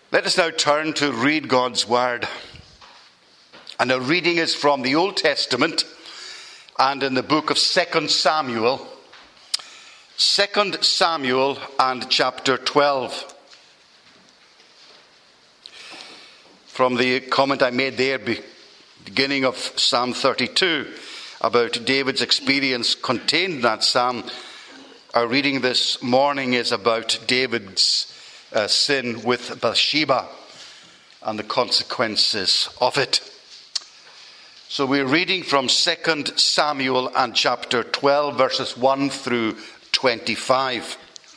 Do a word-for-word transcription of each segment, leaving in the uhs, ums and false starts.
Let us now turn to read God's word. And our reading is from the Old Testament and in the book of Second Samuel. Second Samuel and chapter twelve. From the comment I made there, beginning of Psalm thirty-two, about David's experience contained in that psalm, our reading this morning is about David's uh, sin with Bathsheba and the consequences of it. So we're reading from Second Samuel and chapter twelve, verses one through twenty-five.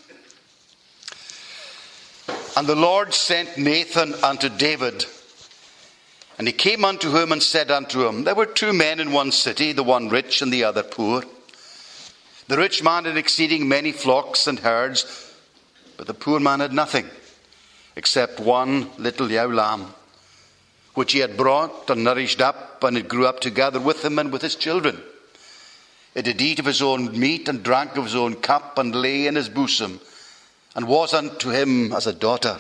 And the Lord sent Nathan unto David, and he came unto him and said unto him, There were two men in one city, the one rich and the other poor. The rich man had exceeding many flocks and herds, but the poor man had nothing, except one little ewe lamb, which he had brought and nourished up, and it grew up together with him and with his children. It did eat of his own meat, and drank of his own cup, and lay in his bosom, and was unto him as a daughter.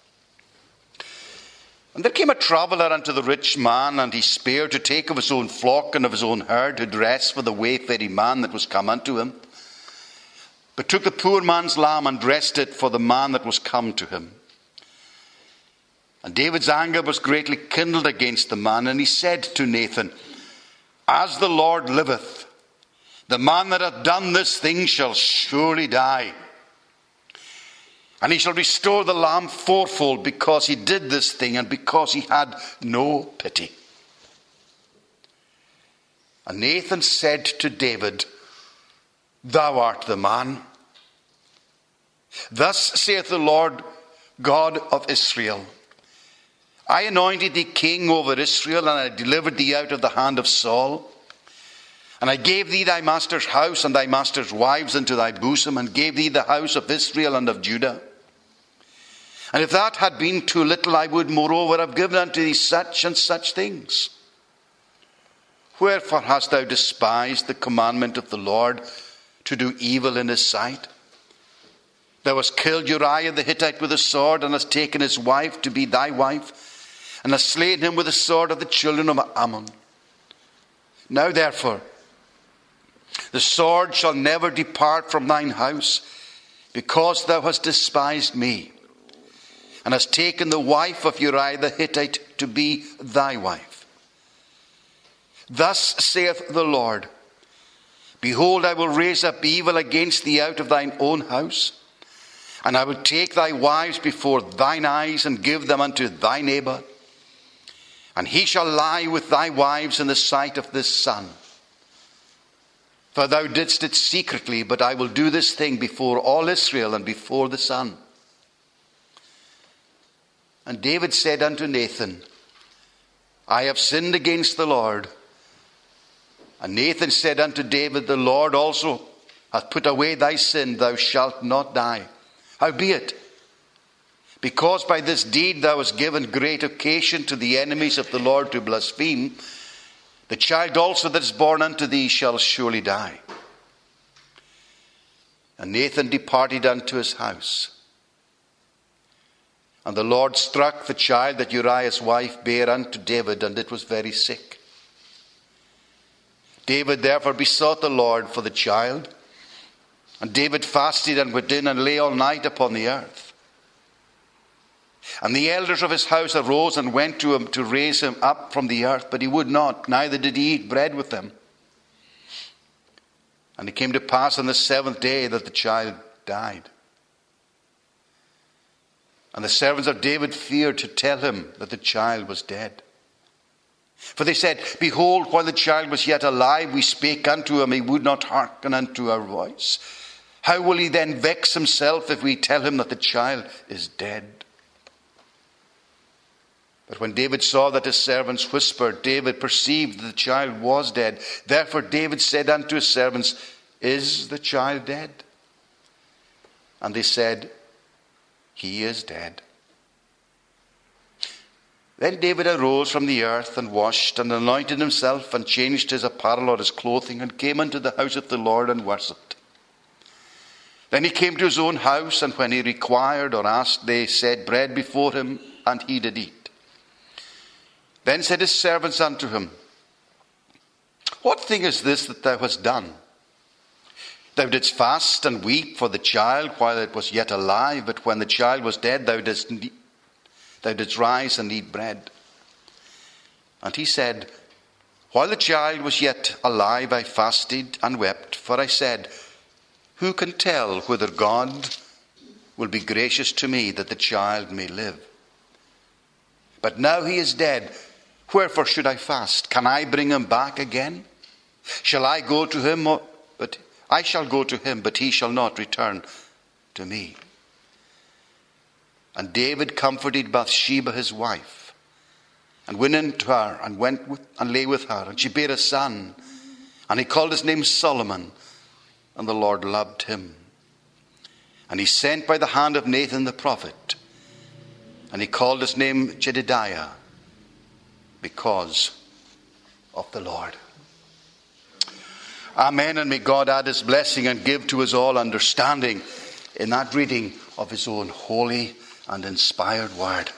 And there came a traveller unto the rich man, and he spared to take of his own flock and of his own herd to dress for the wayfaring man that was come unto him, but took the poor man's lamb and dressed it for the man that was come to him. And David's anger was greatly kindled against the man, and he said to Nathan, As the Lord liveth, the man that hath done this thing shall surely die. And he shall restore the lamb fourfold, because he did this thing, and because he had no pity. And Nathan said to David, Thou art the man. Thus saith the Lord God of Israel, I anointed thee king over Israel, and I delivered thee out of the hand of Saul. And I gave thee thy master's house and thy master's wives into thy bosom, and gave thee the house of Israel and of Judah. And if that had been too little, I would moreover have given unto thee such and such things. Wherefore hast thou despised the commandment of the Lord, to do evil in his sight? Thou hast killed Uriah the Hittite with a sword, and hast taken his wife to be thy wife, and hast slain him with the sword of the children of Ammon. Now therefore, the sword shall never depart from thine house, because thou hast despised me, and hast taken the wife of Uriah the Hittite to be thy wife. Thus saith the Lord, Behold, I will raise up evil against thee out of thine own house, and I will take thy wives before thine eyes, and give them unto thy neighbor, and he shall lie with thy wives in the sight of this sun. For thou didst it secretly, but I will do this thing before all Israel and before the sun. And David said unto Nathan, I have sinned against the Lord. And Nathan said unto David, The Lord also hath put away thy sin, thou shalt not die. Howbeit, because by this deed thou hast given great occasion to the enemies of the Lord to blaspheme, the child also that is born unto thee shall surely die. And Nathan departed unto his house. And the Lord struck the child that Uriah's wife bare unto David, and it was very sick. David therefore besought the Lord for the child. And David fasted and went in and lay all night upon the earth. And the elders of his house arose and went to him to raise him up from the earth, but he would not, neither did he eat bread with them. And it came to pass on the seventh day that the child died. And the servants of David feared to tell him that the child was dead. For they said, Behold, while the child was yet alive, we spake unto him, he would not hearken unto our voice. How will he then vex himself if we tell him that the child is dead? But when David saw that his servants whispered, David perceived that the child was dead. Therefore David said unto his servants, Is the child dead? And they said, He is dead. Then David arose from the earth and washed and anointed himself and changed his apparel or his clothing and came into the house of the Lord and worshipped. Then he came to his own house, and when he required or asked, they set bread before him and he did eat. Then said his servants unto him, What thing is this that thou hast done? Thou didst fast and weep for the child while it was yet alive, but when the child was dead, thou didst, thou didst rise and eat bread. And he said, While the child was yet alive, I fasted and wept, for I said, Who can tell whether God will be gracious to me that the child may live? But now he is dead. Wherefore should I fast? Can I bring him back again? Shall I go to him? Or, but I shall go to him, but he shall not return to me. And David comforted Bathsheba his wife, and went in to her, and went with, and lay with her, and she bare a son, and he called his name Solomon, and the Lord loved him. And he sent by the hand of Nathan the prophet, and he called his name Jedidiah, because of the Lord. Amen, and may God add his blessing and give to us all understanding in that reading of his own holy and inspired word.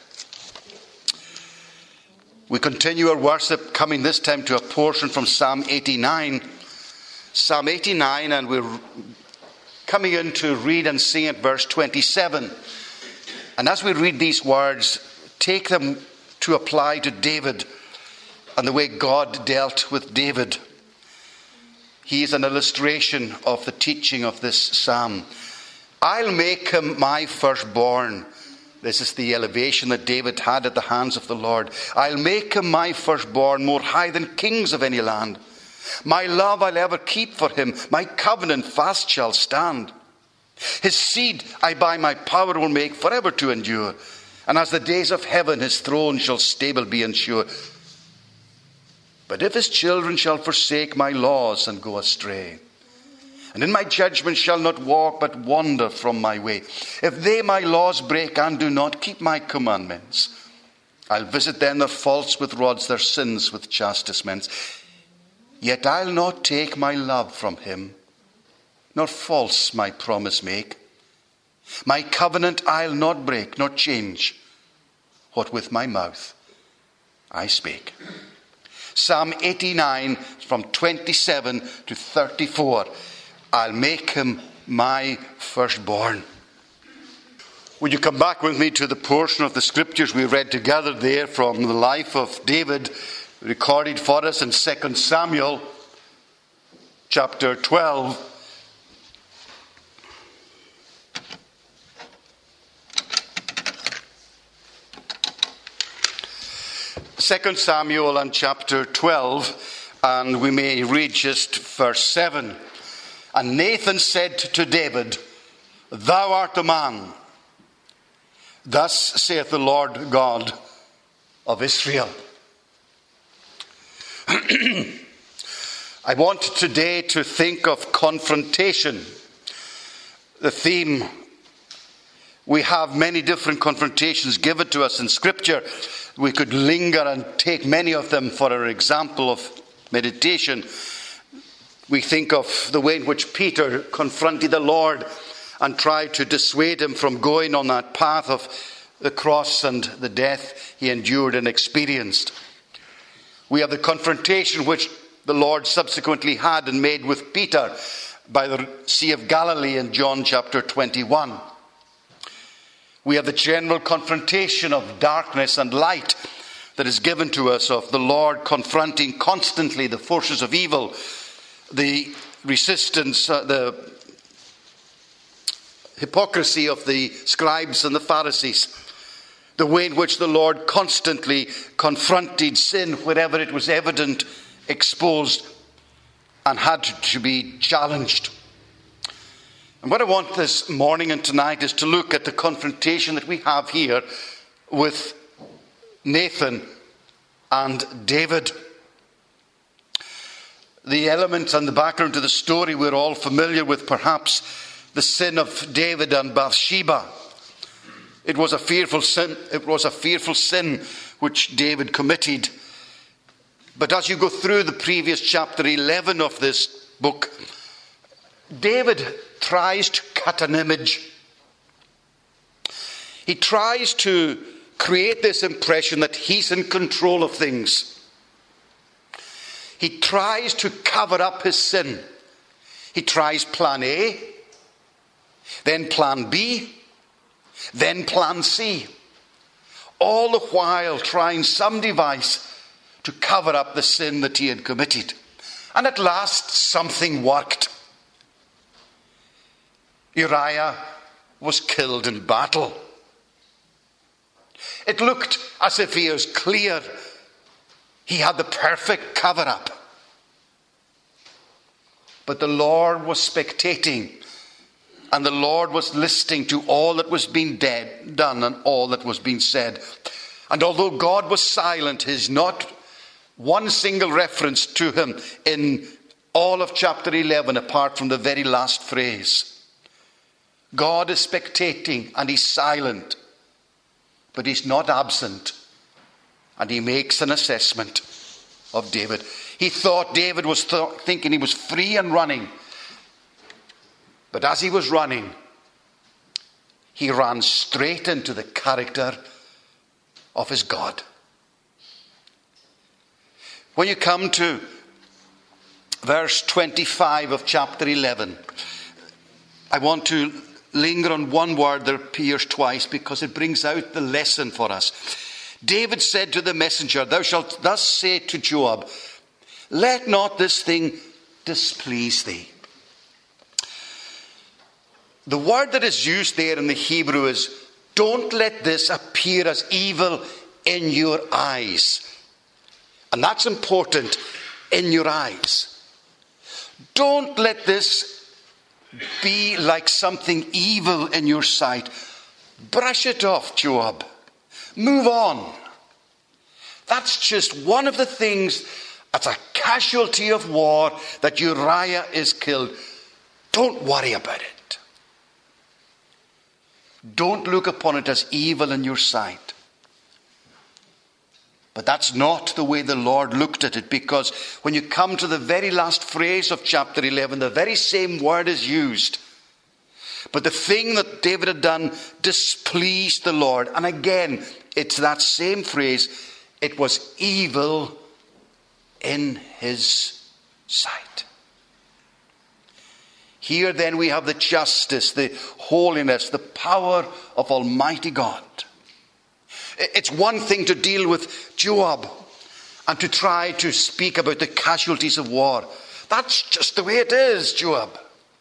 We continue our worship, coming this time to a portion from Psalm eighty-nine. Psalm eighty-nine, and we're coming in to read and sing at verse twenty-seven. And as we read these words, take them to apply to David and the way God dealt with David. He is an illustration of the teaching of this psalm. I'll make him my firstborn. This is the elevation that David had at the hands of the Lord. I'll make him my firstborn, more high than kings of any land. My love I'll ever keep for him. My covenant fast shall stand. His seed I by my power will make forever to endure. And as the days of heaven, his throne shall stable be and sure. But if his children shall forsake my laws and go astray, and in my judgment shall not walk, but wander from my way, if they my laws break and do not keep my commandments, I'll visit then their faults with rods, their sins with chastisements. Yet I'll not take my love from him, nor false my promise make. My covenant I'll not break, nor change what with my mouth I spake. Psalm eighty-nine, from twenty-seven to thirty-four. I'll make him my firstborn. Would you come back with me to the portion of the scriptures we read together there from the life of David, recorded for us in Second Samuel chapter twelve. Second Samuel and chapter twelve, and we may read just verse seven. And Nathan said to David, Thou art the man. Thus saith the Lord God of Israel. I want today to think of confrontation. The theme, we have many different confrontations given to us in Scripture. We could linger and take many of them for our example of meditation. We think of the way in which Peter confronted the Lord and tried to dissuade him from going on that path of the cross and the death he endured and experienced. We have the confrontation which the Lord subsequently had and made with Peter by the Sea of Galilee in John chapter twenty-one. We have the general confrontation of darkness and light that is given to us, of the Lord confronting constantly the forces of evil, the resistance, uh, the hypocrisy of the scribes and the Pharisees, the way in which the Lord constantly confronted sin wherever it was evident, exposed, and had to be challenged. And what I want this morning and tonight is to look at the confrontation that we have here with Nathan and David. The elements and the background to the story we're all familiar with, perhaps the sin of David and Bathsheba. It was a fearful sin, it was a fearful sin which David committed. But as you go through the previous chapter eleven of this book, David tries to cut an image. He tries to create this impression that he's in control of things. He tries to cover up his sin. He tries plan A, then plan B, then plan C. All the while trying some device to cover up the sin that he had committed. And at last something worked. Uriah was killed in battle. It looked as if he was clear. He had the perfect cover-up. But the Lord was spectating, and the Lord was listening to all that was being dead, done and all that was being said. And although God was silent, there's not one single reference to him in all of chapter eleven apart from the very last phrase. God is spectating and he's silent, but he's not absent, and he makes an assessment of David. He thought David was th- thinking he was free and running, but as he was running, he ran straight into the character of his God. When you come to verse twenty-five of chapter eleven, I want to linger on one word that appears twice because it brings out the lesson for us. David said to the messenger, "Thou shalt thus say to Joab, let not this thing displease thee." The word that is used there in the Hebrew is, don't let this appear as evil in your eyes. And that's important, in your eyes. Don't let this be like something evil in your sight. Brush it off, Joab. Move on. That's just one of the things, that's a casualty of war, that Uriah is killed. Don't worry about it. Don't look upon it as evil in your sight. But that's not the way the Lord looked at it, because when you come to the very last phrase of chapter eleven, the very same word is used. But the thing that David had done displeased the Lord. And again, it's that same phrase. It was evil in his sight. Here then we have the justice, the holiness, the power of Almighty God. It's one thing to deal with Joab and to try to speak about the casualties of war. That's just the way it is, Joab.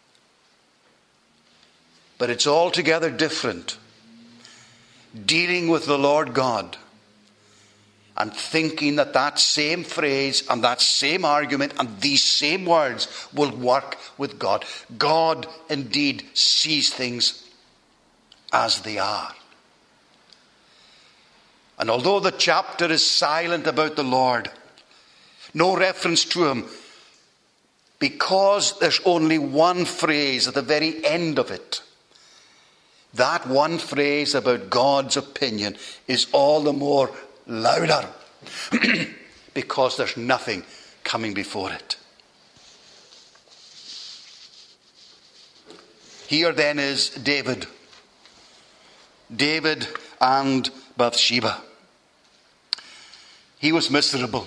But it's altogether different dealing with the Lord God and thinking that that same phrase and that same argument and these same words will work with God. God indeed sees things as they are. And although the chapter is silent about the Lord, no reference to him, because there's only one phrase at the very end of it, that one phrase about God's opinion is all the more louder because there's nothing coming before it. Here then is David. David and Bathsheba. He was miserable.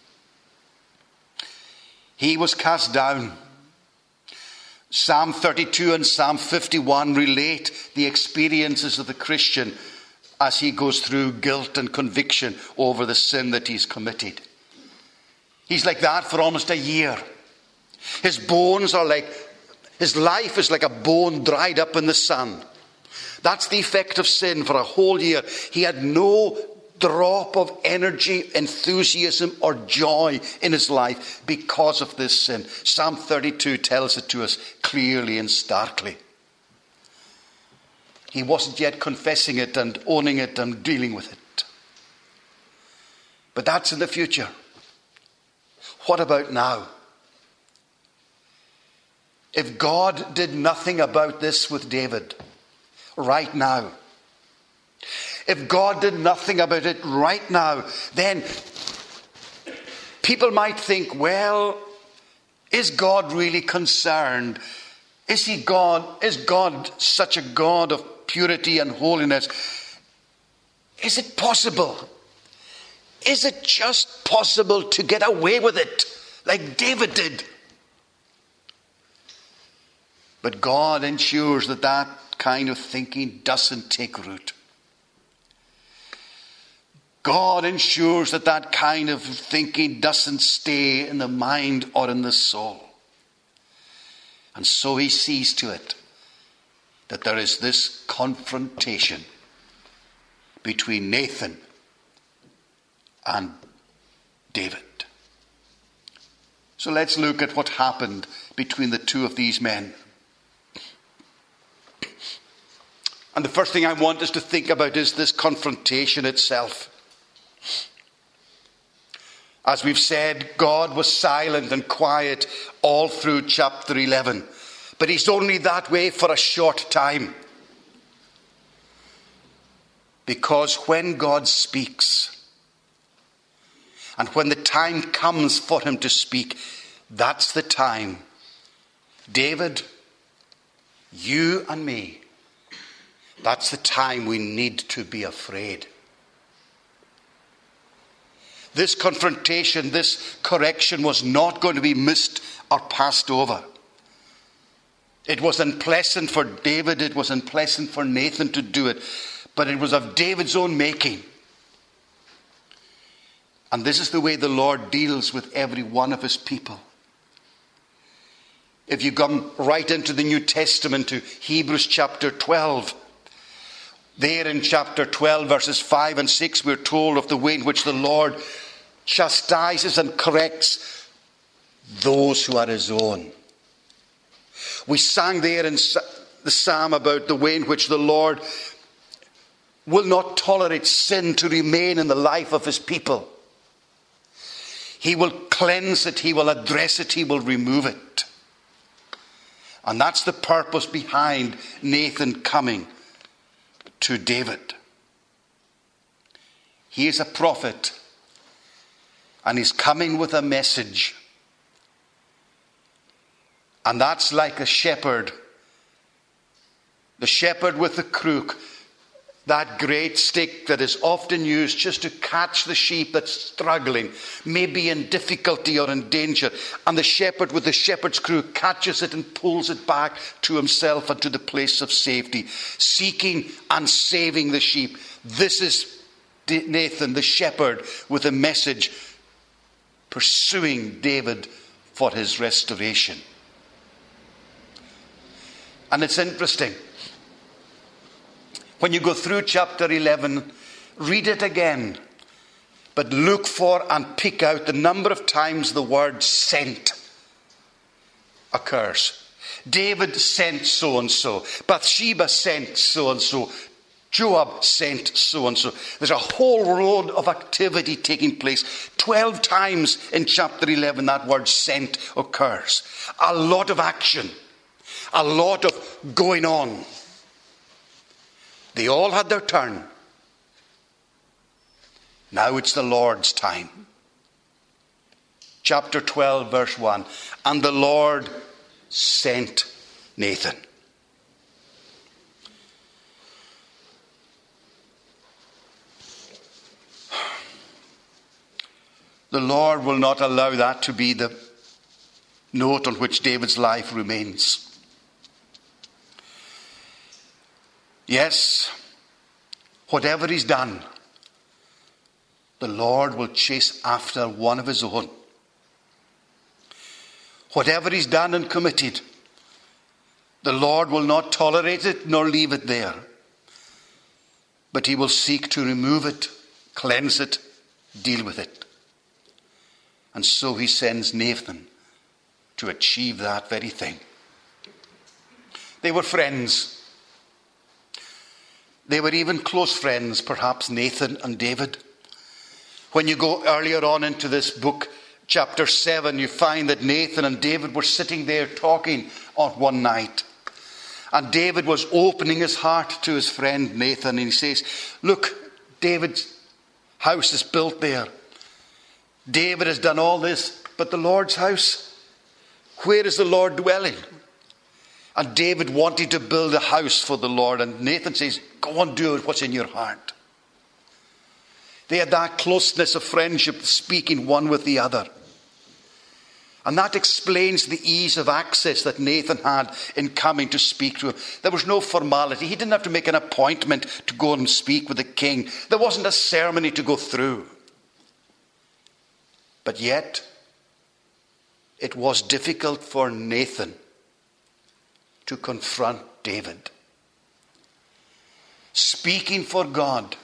He was cast down. Psalm thirty-two and Psalm fifty-one relate the experiences of the Christian as he goes through guilt and conviction over the sin that he's committed. He's like that for almost a year. His bones are like, his life is like a bone dried up in the sun. That's the effect of sin for a whole year. He had no drop of energy, enthusiasm, or joy in his life because of this sin. Psalm thirty-two tells it to us clearly and starkly. He wasn't yet confessing it and owning it and dealing with it. But that's in the future. What about now? If God did nothing about this with David right now, if God did nothing about it right now, then people might think, well, is God really concerned? Is he God? Is God such a God of purity and holiness? Is it possible? Is it just possible to get away with it like David did? But God ensures that that kind of thinking doesn't take root. God ensures that that kind of thinking doesn't stay in the mind or in the soul. And so he sees to it that there is this confrontation between Nathan and David. So let's look at what happened between the two of these men. And the first thing I want us to think about is this confrontation itself. As we've said, God was silent and quiet all through chapter eleven. But he's only that way for a short time. Because when God speaks, and when the time comes for him to speak, that's the time. David, you and me, that's the time we need to be afraid. This confrontation, this correction was not going to be missed or passed over. It was unpleasant for David, it was unpleasant for Nathan to do it, but it was of David's own making. And this is the way the Lord deals with every one of his people. If you come right into the New Testament to Hebrews chapter twelve, there in chapter twelve verses five and six we're told of the way in which the Lord chastises and corrects those who are his own. We sang there in the psalm about the way in which the Lord will not tolerate sin to remain in the life of his people. He will cleanse it, he will address it, he will remove it. And that's the purpose behind Nathan coming to David. He is a prophet, and he's coming with a message. And that's like a shepherd. The shepherd with the crook. That great stick that is often used just to catch the sheep that's struggling, maybe in difficulty or in danger. And the shepherd with the shepherd's crook catches it and pulls it back to himself and to the place of safety, seeking and saving the sheep. This is Nathan, the shepherd, with a message, pursuing David for his restoration. And it's interesting. When you go through chapter eleven, read it again. But look for and pick out the number of times the word sent occurs. David sent so-and-so. Bathsheba sent so-and-so. Joab sent so-and-so. There's a whole road of activity taking place. Twelve times in chapter eleven that word sent occurs. A lot of action. A lot of going on. They all had their turn. Now it's the Lord's time. Chapter twelve, verse one. And the Lord sent Nathan. The Lord will not allow that to be the note on which David's life remains. Yes, whatever he's done, the Lord will chase after one of his own. Whatever he's done and committed, the Lord will not tolerate it nor leave it there. But he will seek to remove it, cleanse it, deal with it. And so he sends Nathan to achieve that very thing. They were friends. They were even close friends, perhaps, Nathan and David. When you go earlier on into this book, chapter seven, you find that Nathan and David were sitting there talking on one night. And David was opening his heart to his friend Nathan. And he says, look, David's house is built there. David has done all this, but the Lord's house, where is the Lord dwelling? And David wanted to build a house for the Lord. And Nathan says, go on, do it, what's in your heart. They had that closeness of friendship, speaking one with the other. And that explains the ease of access that Nathan had in coming to speak to him. There was no formality. He didn't have to make an appointment to go and speak with the king. There wasn't a ceremony to go through. But yet, it was difficult for Nathan to confront David. Speaking for God.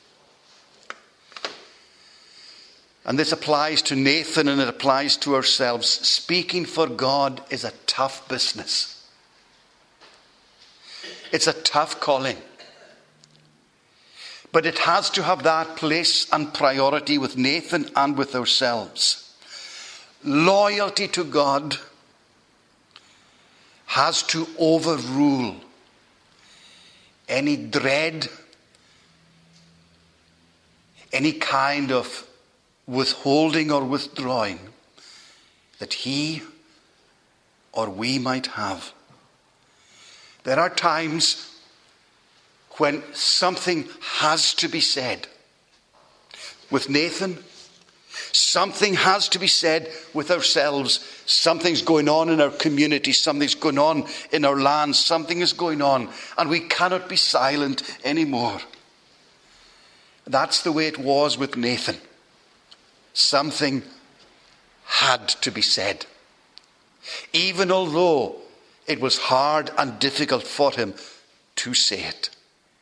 And this applies to Nathan and it applies to ourselves. Speaking for God is a tough business. It's a tough calling. But it has to have that place and priority with Nathan and with ourselves. Loyalty to God has to overrule any dread, any kind of withholding or withdrawing that he or we might have. There are times when something has to be said. With Nathan, something has to be said with ourselves. Something's going on in our community, something's going on in our land, something is going on, and we cannot be silent anymore. That's the way it was with Nathan. Something had to be said, even although it was hard and difficult for him to say it.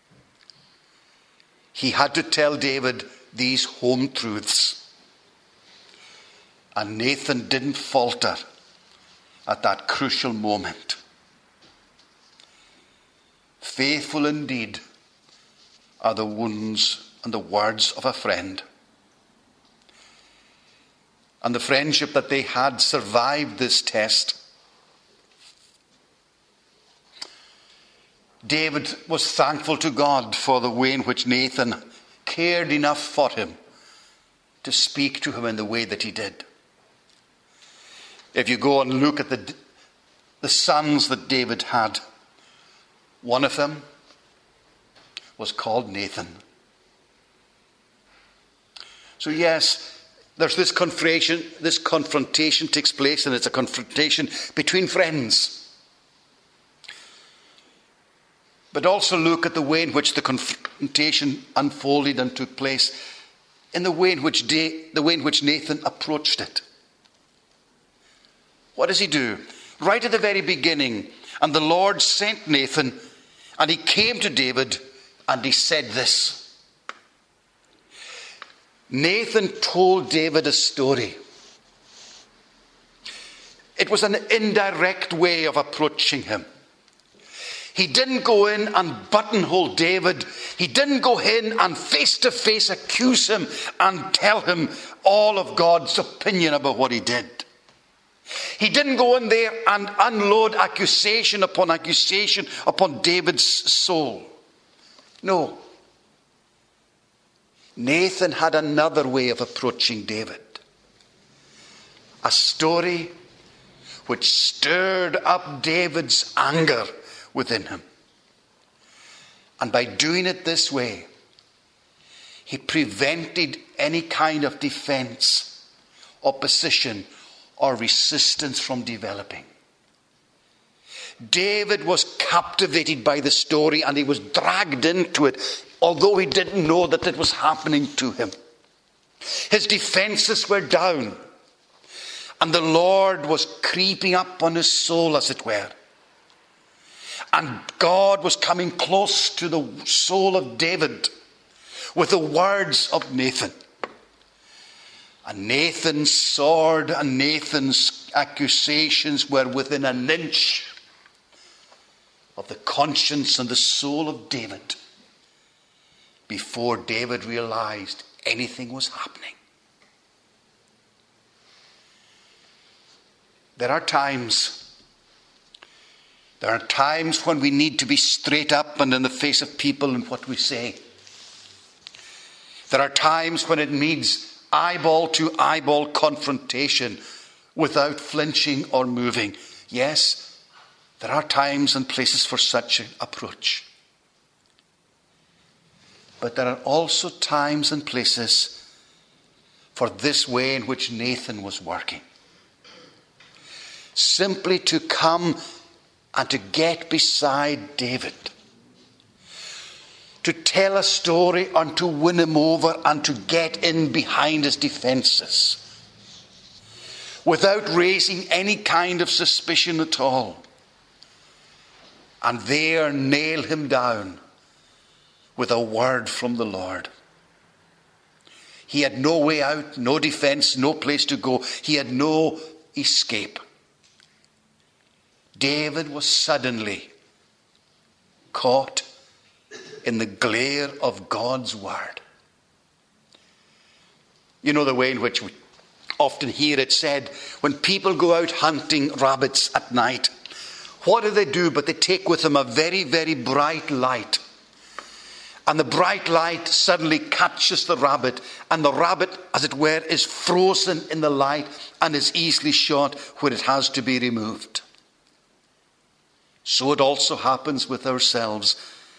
He had to tell David these home truths. And Nathan didn't falter at that crucial moment. Faithful indeed are the wounds and the words of a friend. And the friendship that they had survived this test. David was thankful to God for the way in which Nathan cared enough for him to speak to him in the way that he did. If you go and look at the, the sons that David had, one of them was called Nathan. So yes, there's this confrontation, this confrontation takes place, and it's a confrontation between friends. But also look at the way in which the confrontation unfolded and took place, in the way in which da- the way in which Nathan approached it. What does he do? Right at the very beginning, and the Lord sent Nathan, and he came to David, and he said this. Nathan told David a story. It was an indirect way of approaching him. He didn't go in and buttonhole David. He didn't go in and face to face accuse him and tell him all of God's opinion about what he did. He didn't go in there and unload accusation upon accusation upon David's soul. No. Nathan had another way of approaching David. A story which stirred up David's anger within him. And by doing it this way, he prevented any kind of defense, opposition, or resistance from developing. David was captivated by the story and he was dragged into it, although he didn't know that it was happening to him. His defenses were down, and the Lord was creeping up on his soul, as it were. And God was coming close to the soul of David with the words of Nathan. And Nathan's sword and Nathan's accusations were within an inch of the conscience and the soul of David before David realized anything was happening. There are times, there are times when we need to be straight up and in the face of people in what we say. There are times when it needs eyeball to eyeball confrontation without flinching or moving. Yes, there are times and places for such an approach. But there are also times and places for this way in which Nathan was working. Simply to come and to get beside David. To tell a story and to win him over and to get in behind his defenses. Without raising any kind of suspicion at all. And there nail him down with a word from the Lord. He had no way out, no defense, no place to go. He had no escape. David was suddenly caught in the glare of God's word. You know the way in which we often hear it said, when people go out hunting rabbits at night, what do they do but they take with them a very, very bright light. And the bright light suddenly catches the rabbit, and the rabbit, as it were, is frozen in the light and is easily shot where it has to be removed. So it also happens with ourselves.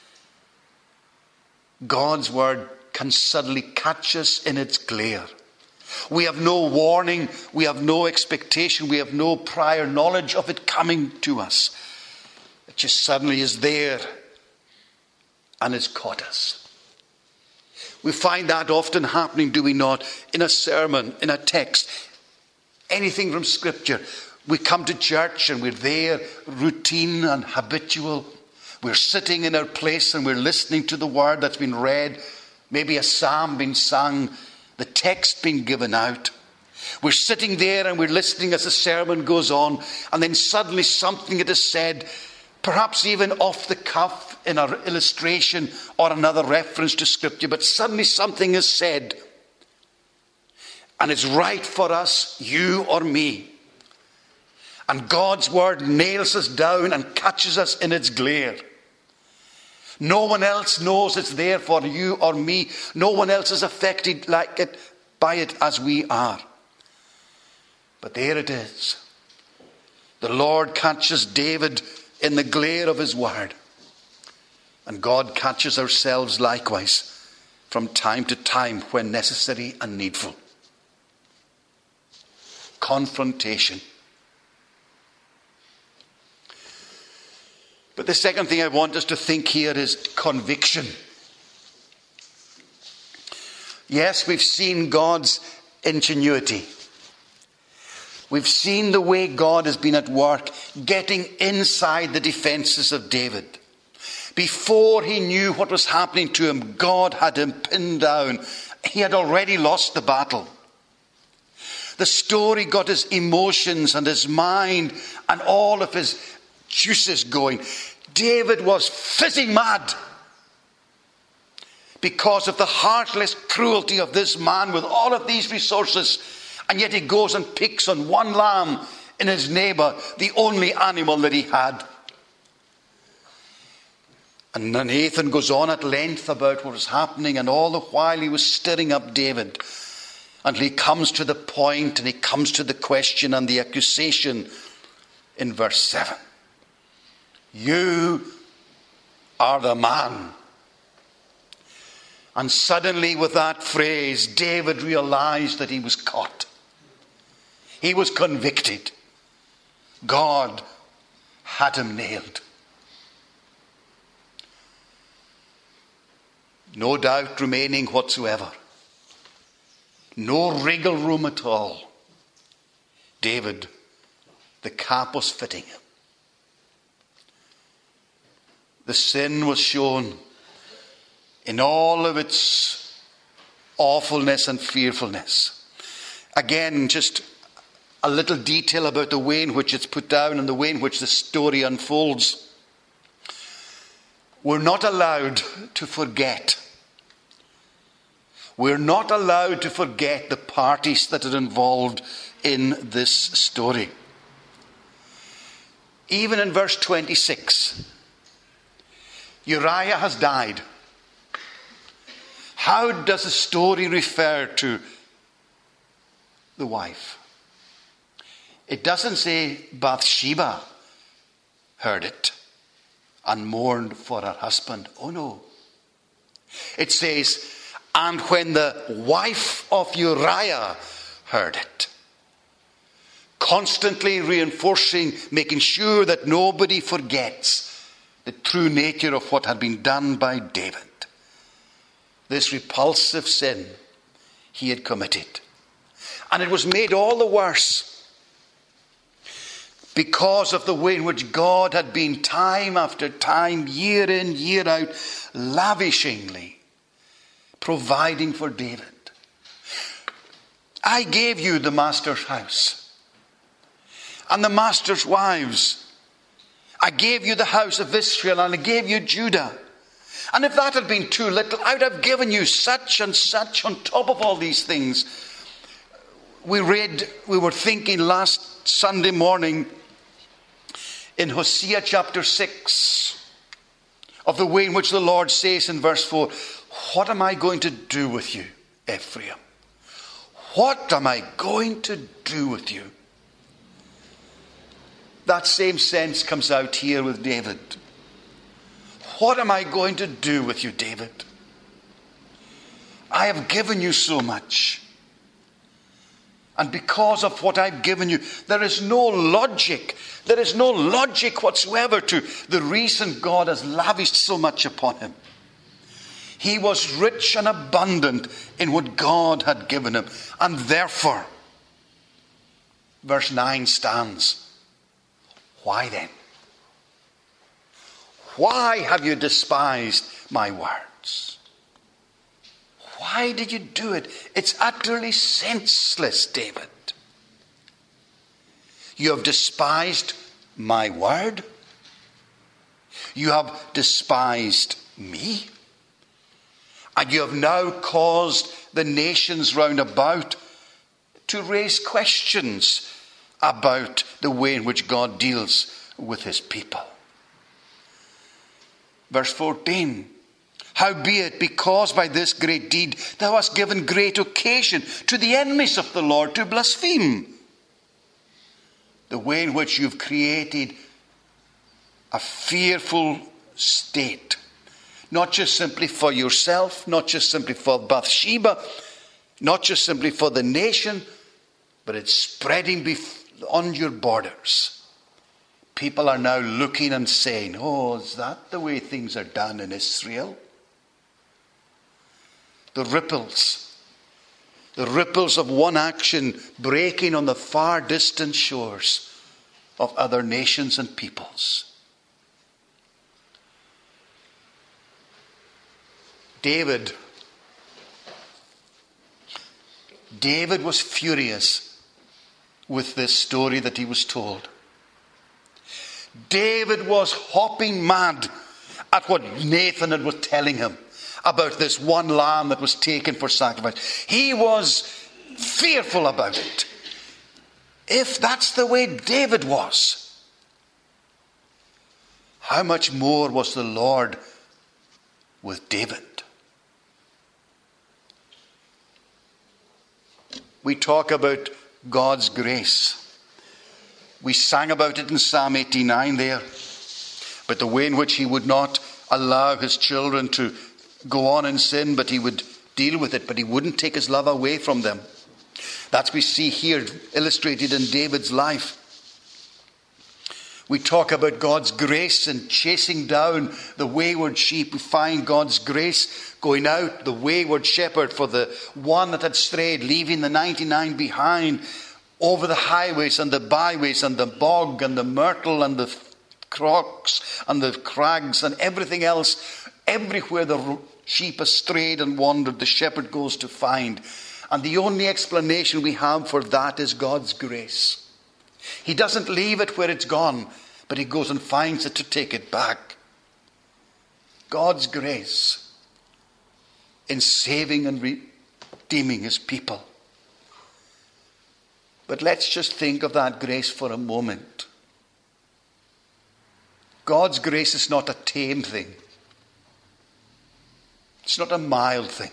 God's word can suddenly catch us in its glare. We have no warning, we have no expectation, we have no prior knowledge of it coming to us. It just suddenly is there and it's caught us. We find that often happening, do we not, in a sermon, in a text, anything from Scripture. We come to church and we're there, routine and habitual. We're sitting in our place and we're listening to the word that's been read, maybe a psalm being sung, the text being given out. We're sitting there and we're listening as the sermon goes on, and then suddenly something that is said, perhaps even off the cuff in an illustration or another reference to Scripture, but suddenly something is said, and it's right for us, you or me. And God's word nails us down and catches us in its glare. No one else knows it's there for you or me. No one else is affected like it by it as we are. But there it is. The Lord catches David in the glare of his word. And God catches ourselves likewise from time to time when necessary and needful. Confrontation. But the second thing I want us to think here is conviction. Yes, we've seen God's ingenuity. We've seen the way God has been at work getting inside the defenses of David. Before he knew what was happening to him, God had him pinned down. He had already lost the battle. The story got his emotions and his mind and all of his juices going. David was fizzing mad because of the heartless cruelty of this man with all of these resources, and yet he goes and picks on one lamb in his neighbor, the only animal that he had. And then Nathan goes on at length about what was happening, and all the while he was stirring up David, and he comes to the point and he comes to the question and the accusation in verse seven. You are the man. And suddenly with that phrase, David realized that he was caught. He was convicted. God had him nailed. No doubt remaining whatsoever. No wriggle room at all. David, the cap was fitting him. The sin was shown in all of its awfulness and fearfulness. Again, just a little detail about the way in which it's put down and the way in which the story unfolds. We're not allowed to forget. We're not allowed to forget the parties that are involved in this story. Even in verse twenty-six, Uriah has died. How does the story refer to the wife? It doesn't say Bathsheba heard it and mourned for her husband. Oh no. It says, and when the wife of Uriah heard it. Constantly reinforcing, making sure that nobody forgets the true nature of what had been done by David. This repulsive sin he had committed. And it was made all the worse because of the way in which God had been time after time, year in, year out, lavishingly providing for David. I gave you the master's house and the master's wives. I gave you the house of Israel and I gave you Judah. And if that had been too little, I would have given you such and such on top of all these things. We read, we were thinking last Sunday morning in Hosea chapter six of the way in which the Lord says in verse four, what am I going to do with you, Ephraim? What am I going to do with you? That same sense comes out here with David. What am I going to do with you, David? I have given you so much. And because of what I've given you, there is no logic. There is no logic whatsoever to the reason God has lavished so much upon him. He was rich and abundant in what God had given him. And therefore, verse nine stands. Why then? Why have you despised my words? Why did you do it? It's utterly senseless, David. You have despised my word. You have despised me. And you have now caused the nations round about to raise questions about the way in which God deals with his people. Verse fourteen. Howbeit, because by this great deed thou hast given great occasion to the enemies of the Lord to blaspheme. The way in which you've created a fearful state. Not just simply for yourself, not just simply for Bathsheba, not just simply for the nation, but it's spreading beyond your borders. People are now looking and saying, oh, is that the way things are done in Israel? The ripples, the ripples of one action breaking on the far distant shores of other nations and peoples. David, David was furious with this story that he was told. David was hopping mad at what Nathan was telling him about this one lamb that was taken for sacrifice. He was fearful about it. If that's the way David was, how much more was the Lord with David? We talk about God's grace. We sang about it in Psalm eighty-nine there. But the way in which he would not allow his children to go on in sin, but he would deal with it, but he wouldn't take his love away from them. That's what we see here illustrated in David's life. We talk about God's grace in chasing down the wayward sheep. We find God's grace going out, the wayward shepherd for the one that had strayed, leaving the ninety-nine behind, over the highways and the byways and the bog and the myrtle and the crocks and the crags and everything else. Everywhere the sheep has strayed and wandered, the shepherd goes to find. And the only explanation we have for that is God's grace. He doesn't leave it where it's gone, but he goes and finds it to take it back. God's grace in saving and redeeming his people. But let's just think of that grace for a moment. God's grace is not a tame thing. It's not a mild thing.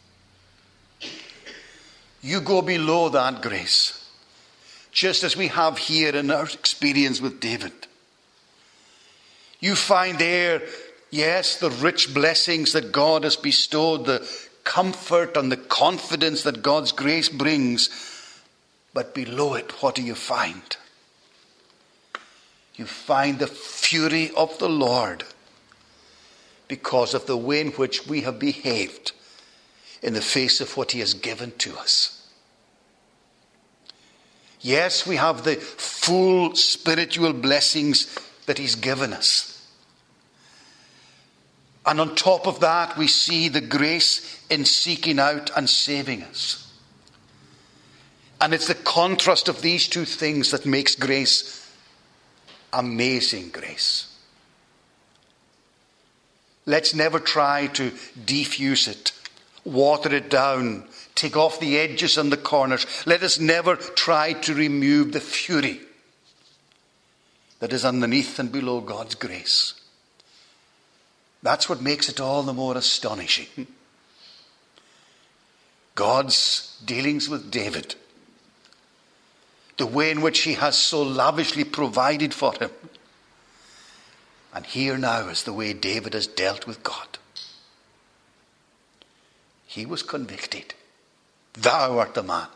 You go below that grace, just as we have here in our experience with David. You find there Yes, the rich blessings that God has bestowed, the comfort and the confidence that God's grace brings. But below it, what do you find? You find the fury of the Lord because of the way in which we have behaved in the face of what he has given to us. Yes, we have the full spiritual blessings that he's given us. And on top of that, we see the grace in seeking out and saving us. And it's the contrast of these two things that makes grace amazing grace. Let's never try to defuse it, water it down, take off the edges and the corners. Let us never try to remove the fury that is underneath and below God's grace. That's what makes it all the more astonishing. God's dealings with David, the way in which he has so lavishly provided for him. And here now is the way David has dealt with God. He was convicted. Thou art the man.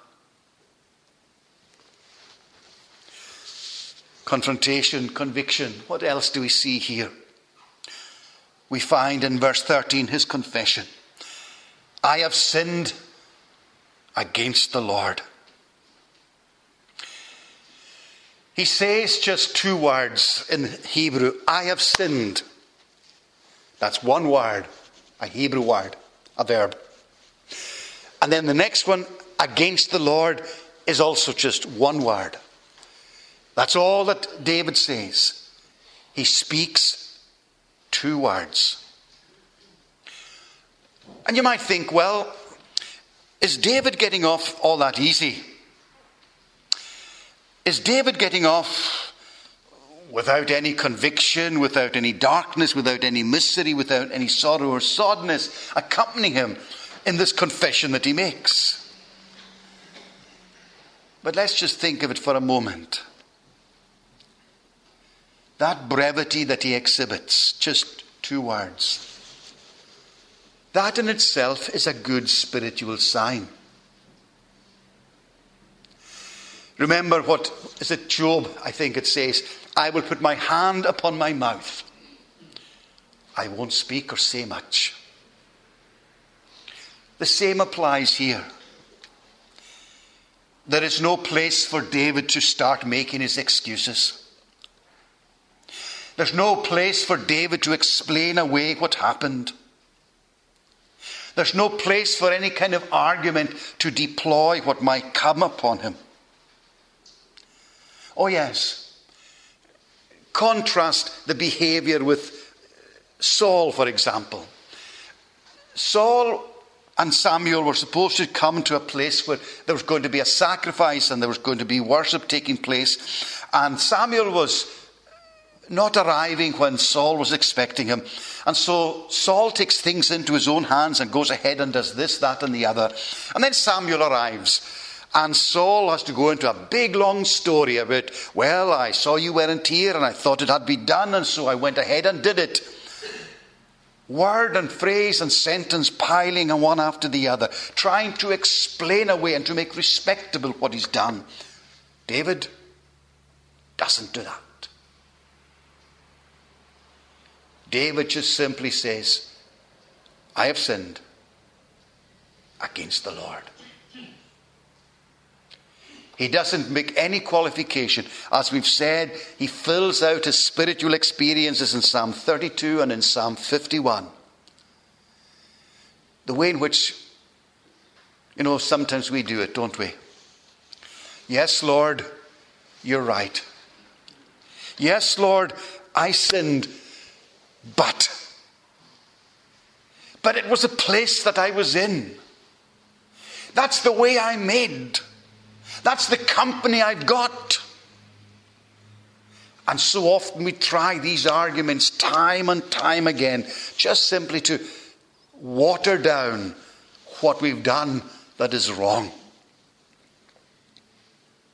Confrontation, conviction. What else do we see here? We find in verse thirteen his confession. I have sinned against the Lord. He says just two words in Hebrew. I have sinned. That's one word, a Hebrew word, a verb. And then the next one, against the Lord, is also just one word. That's all that David says. He speaks two words. And you might think, well, is David getting off all that easy? Is David getting off without any conviction, without any darkness, without any misery, without any sorrow or sadness accompanying him in this confession that he makes? But let's just think of it for a moment. That brevity that he exhibits, just two words, that in itself is a good spiritual sign. Remember what, is it Job, I think it says, I will put my hand upon my mouth. I won't speak or say much. The same applies here. There is no place for David to start making his excuses. There's no place for David to explain away what happened. There's no place for any kind of argument to deploy what might come upon him. Oh yes, contrast the behavior with Saul, for example. Saul and Samuel were supposed to come to a place where there was going to be a sacrifice and there was going to be worship taking place. And Samuel was not arriving when Saul was expecting him. And so Saul takes things into his own hands and goes ahead and does this, that and the other. And then Samuel arrives. And Saul has to go into a big long story about, well, I saw you weren't here and I thought it had been done and so I went ahead and did it. Word and phrase and sentence piling on one after the other, trying to explain away and to make respectable what he's done. David doesn't do that. David just simply says, I have sinned against the Lord. He doesn't make any qualification. As we've said, he fills out his spiritual experiences in Psalm thirty-two and in Psalm fifty-one. The way in which, you know, sometimes we do it, don't we? Yes, Lord, you're right. Yes, Lord, I sinned, but. But it was a place that I was in. That's the way I made. That's the company I've got. And so often we try these arguments time and time again, just simply to water down what we've done that is wrong.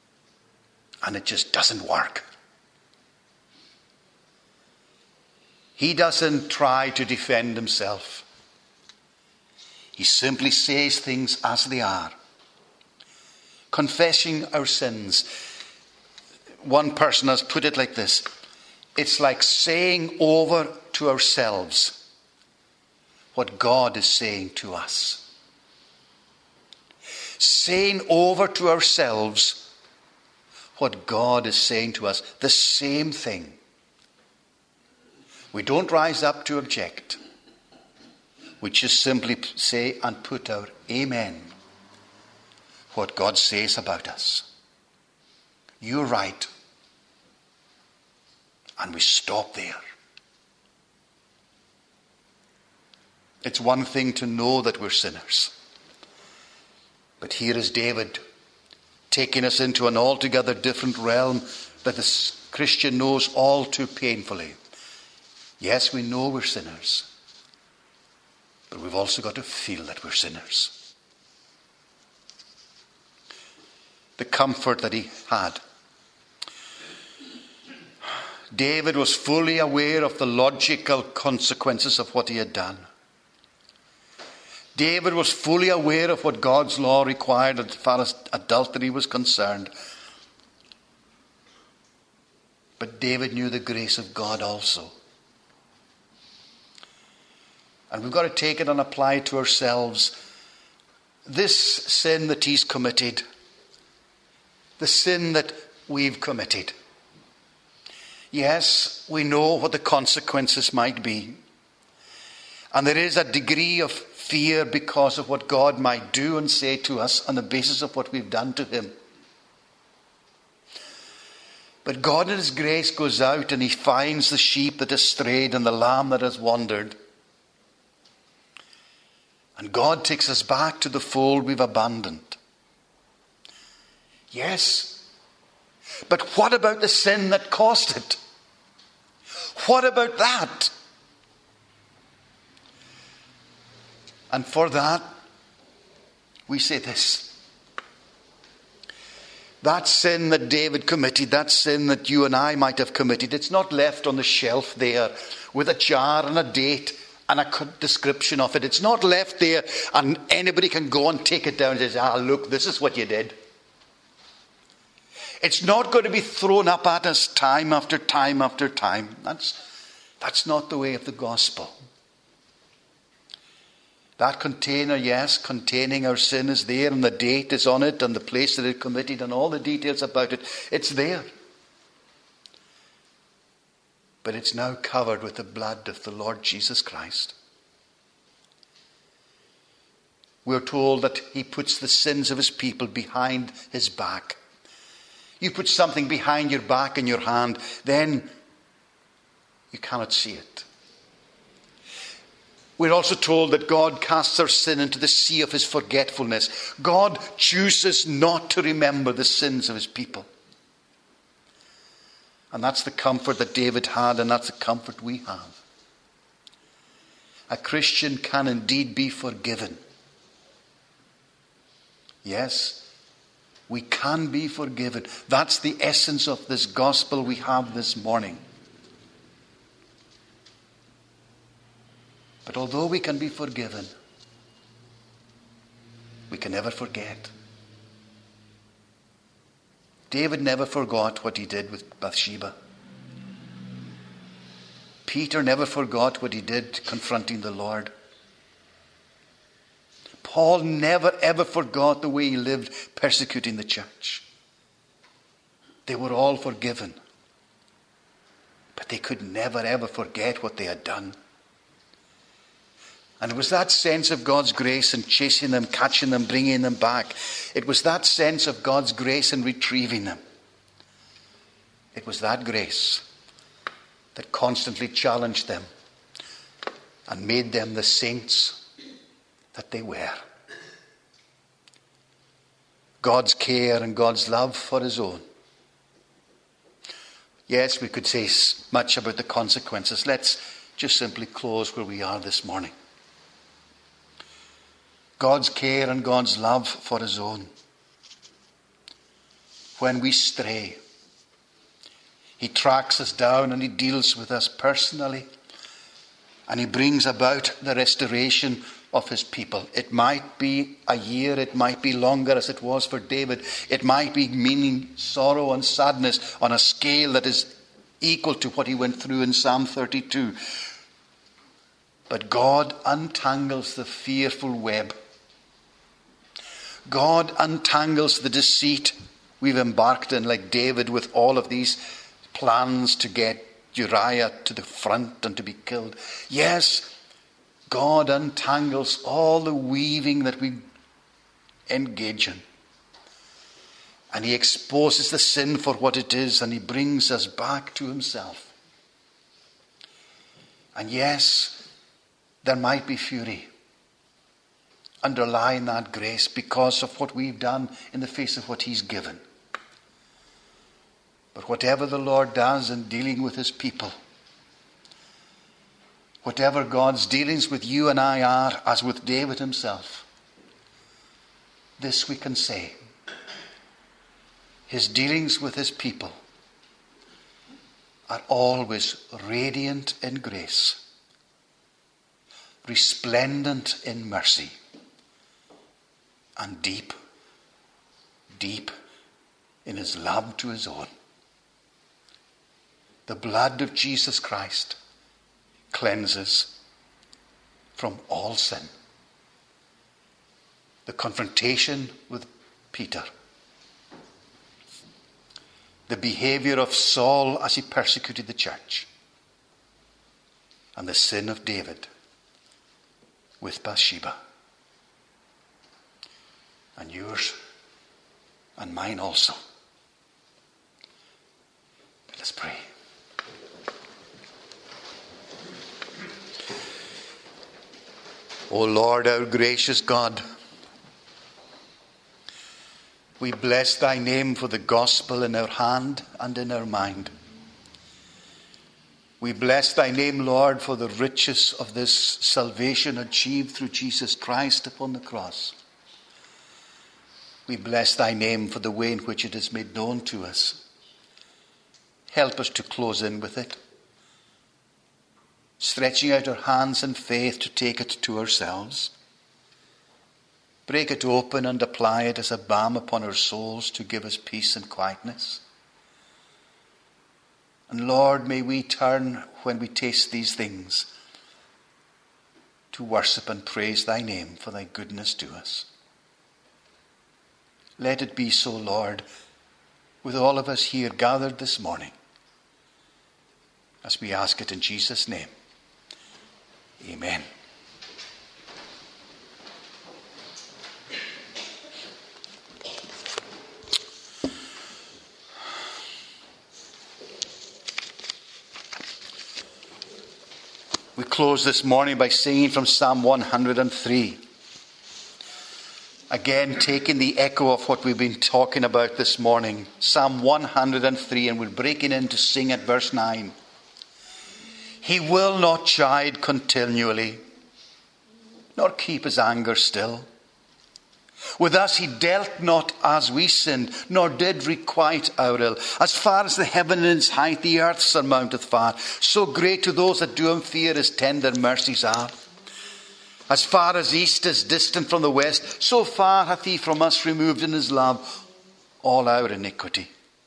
And it just doesn't work. He doesn't try to defend himself. He simply says things as they are. Confessing our sins. One person has put it like this: it's like saying over to ourselves what God is saying to us. Saying over to ourselves what God is saying to us. The same thing. We don't rise up to object. We just simply say and put out, amen, what God says about us. You're right. And we stop there. It's one thing to know that we're sinners. But here is David taking us into an altogether different realm that the Christian knows all too painfully. Yes, we know we're sinners. But we've also got to feel that we're sinners. The comfort that he had. David was fully aware of the logical consequences of what he had done. David was fully aware of what God's law required as far as adultery was concerned. But David knew the grace of God also. And we've got to take it and apply it to ourselves. This sin that he's committed, the sin that we've committed. Yes, we know what the consequences might be. And there is a degree of fear because of what God might do and say to us on the basis of what we've done to him. But God in his grace goes out and he finds the sheep that has strayed and the lamb that has wandered. And God takes us back to the fold we've abandoned. Yes. But what about the sin that caused it? What about that? And for that, we say this. That sin that David committed, that sin that you and I might have committed, it's not left on the shelf there with a jar and a date and a description of it. It's not left there and anybody can go and take it down and say, ah, look, this is what you did. It's not going to be thrown up at us time after time after time. That's, that's not the way of the gospel. That container, yes, containing our sin is there, and the date is on it, and the place that it committed, and all the details about it. It's there. But it's now covered with the blood of the Lord Jesus Christ. We're told that he puts the sins of his people behind his back. You put something behind your back in your hand, then you cannot see it. We're also told that God casts our sin into the sea of his forgetfulness. God chooses not to remember the sins of his people. And that's the comfort that David had, and that's the comfort we have. A Christian can indeed be forgiven. Yes, we can be forgiven. That's the essence of this gospel we have this morning. But although we can be forgiven, we can never forget. David never forgot what he did with Bathsheba. Peter never forgot what he did confronting the Lord. Paul never ever forgot the way he lived persecuting the church. They were all forgiven. But they could never ever forget what they had done. And it was that sense of God's grace in chasing them, catching them, bringing them back. It was that sense of God's grace in retrieving them. It was that grace that constantly challenged them and made them the saints that they were. God's care and God's love for his own. Yes, we could say much about the consequences. Let's just simply close where we are this morning. God's care and God's love for his own. When we stray, he tracks us down and he deals with us personally And he brings about the restoration of his people. It might be a year, it might be longer as it was for David. It might be meaning sorrow and sadness on a scale that is equal to what he went through in Psalm thirty-two. But God untangles the fearful web. God untangles the deceit we've embarked in, like David, with all of these plans to get Uriah to the front and to be killed. Yes, God untangles all the weaving that we engage in. And he exposes the sin for what it is, and he brings us back to himself. And yes, there might be fury underlying that grace because of what we've done in the face of what he's given. But whatever the Lord does in dealing with his people, whatever God's dealings with you and I are, as with David himself, this we can say: his dealings with his people are always radiant in grace, resplendent in mercy, and deep, deep in his love to his own. The blood of Jesus Christ cleanses from all sin. The confrontation with Peter, the behavior of Saul as he persecuted the church, and the sin of David with Bathsheba, and yours and mine also. Let us pray. O Lord, our gracious God, we bless thy name for the gospel in our hand and in our mind. We bless thy name, Lord, for the riches of this salvation achieved through Jesus Christ upon the cross. We bless thy name for the way in which it is made known to us. Help us to close in with it, stretching out our hands in faith to take it to ourselves. Break it open and apply it as a balm upon our souls to give us peace and quietness. And Lord, may we turn, when we taste these things, to worship and praise thy name for thy goodness to us. Let it be so, Lord, with all of us here gathered this morning, as we ask it in Jesus' name. Amen. We close this morning by singing from Psalm one hundred three. Again, taking the echo of what we've been talking about this morning. Psalm one hundred three, and we're breaking in to sing at verse nine. He will not chide continually, nor keep his anger still. With us he dealt not as we sinned, nor did requite our ill. As far as the heaven is height, the earth surmounteth far. So great to those that do him fear his tender mercies are. As far as east is distant from the west, so far hath he from us removed in his love all our iniquity.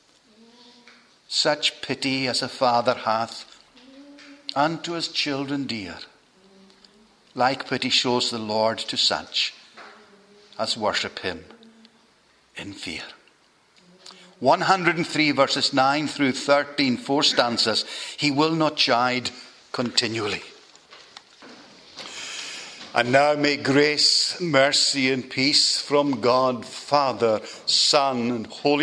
Such pity as a father hath unto his children dear, like pity shows the Lord to such as worship him in fear. one hundred three verses nine through thirteen, four stanzas. He will not chide continually. And now may grace, mercy and peace from God, Father, Son and Holy